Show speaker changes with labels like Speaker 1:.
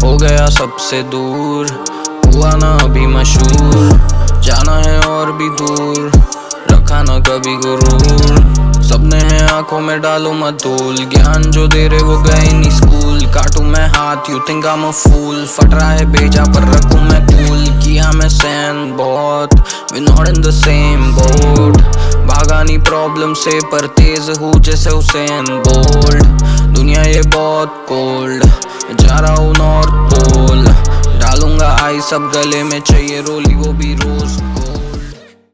Speaker 1: हो गया सबसे दूर, हुआ ना अभी मशहूर, जाना है और भी दूर, रखा ना कभी गुरूर। सपने में आंखों में डालो मत धूल, ज्ञान जो दे रहे वो गए नहीं स्कूल। काटू मैं हाथ, you think I am a fool, फट रहा है भेजा पर रखूं मैं कूल। किया मैं सहन बहुत, we not in the same boat. भागा नहीं प्रॉब्लम से पर तेज हूँ जैसे हुसैन बोल्ट। दुनिया ये बहुत कोल्ड, जा रहा हूँ नॉर्थ पोल, डालूंगा आई सब गले में, चाहिए रोली वो भी रोज।